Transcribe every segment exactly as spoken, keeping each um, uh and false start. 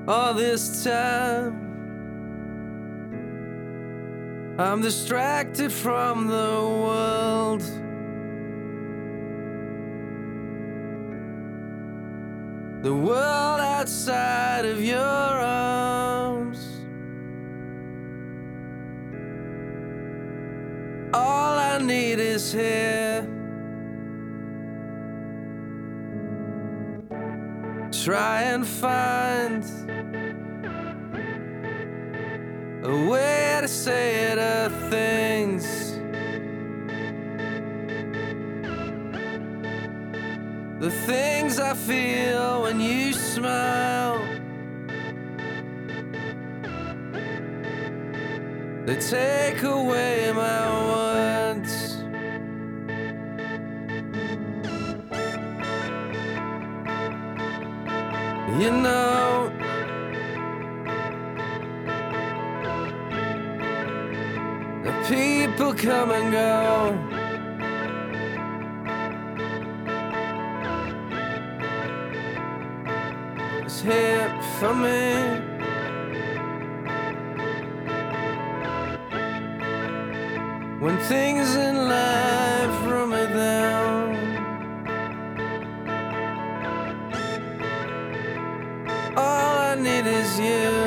All this time I'm distracted from the world. The world outside of your arms. All I need is here. Try and find a way to say the things the things I feel when you smile. They take away my words. You know, the people come and go. It's here for me. When things in life run me down, all I need is you.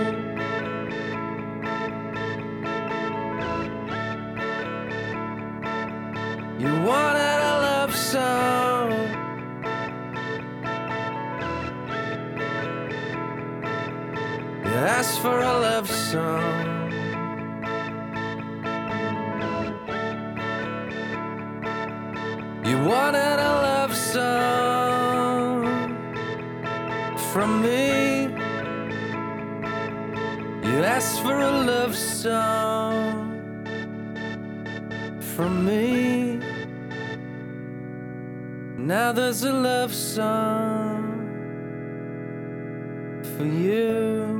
You wanted a love song, you asked for a love song. You wanted a love song from me. You asked for a love song from me. Now there's a love song for you.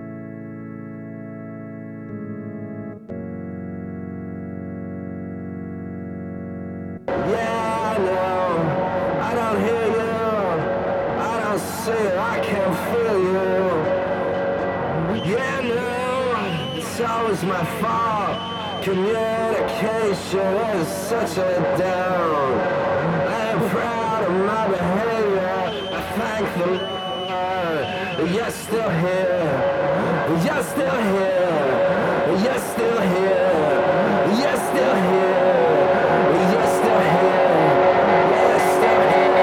Yeah, I know, I don't hear you, I don't see it, I can't feel you. Yeah, no, it's always my fault. Communication is such a down. I am proud of my behavior, I thank the Lord. You're still here, you're still here, you're still here, you're still here. You're still here, you're still here.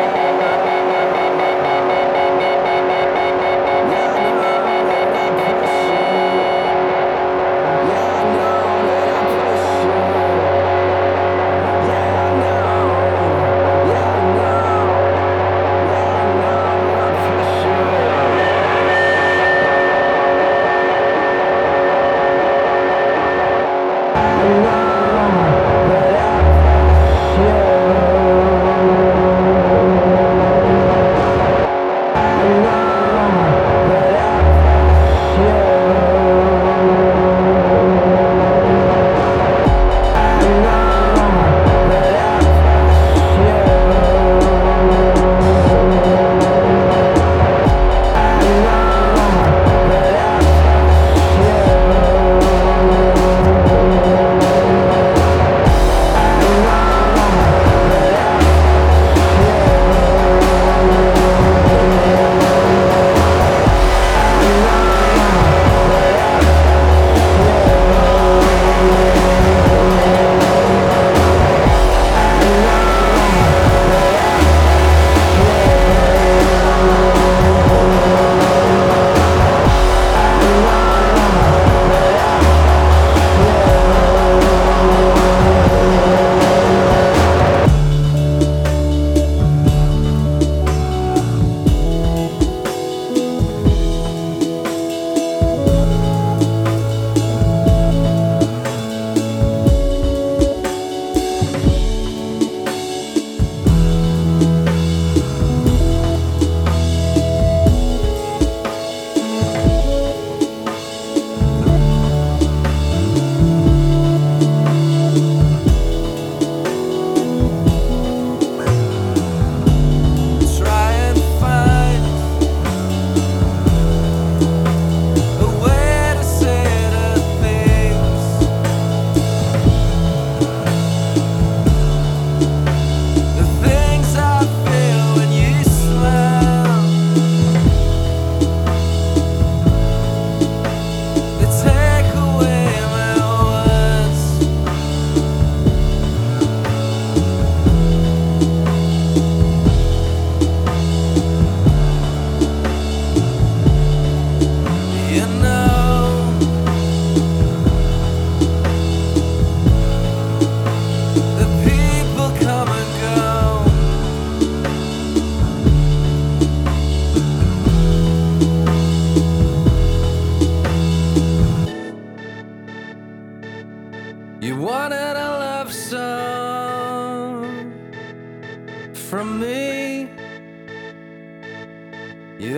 Yeah, I know that I push you. Yeah, I know that I push you. Yeah, I know. Yeah, I know. Yeah, I know that I push you. I know that I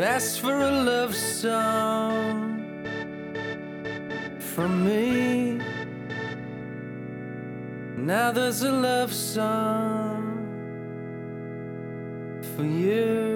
asked for a love song from me. Now there's a love song for you.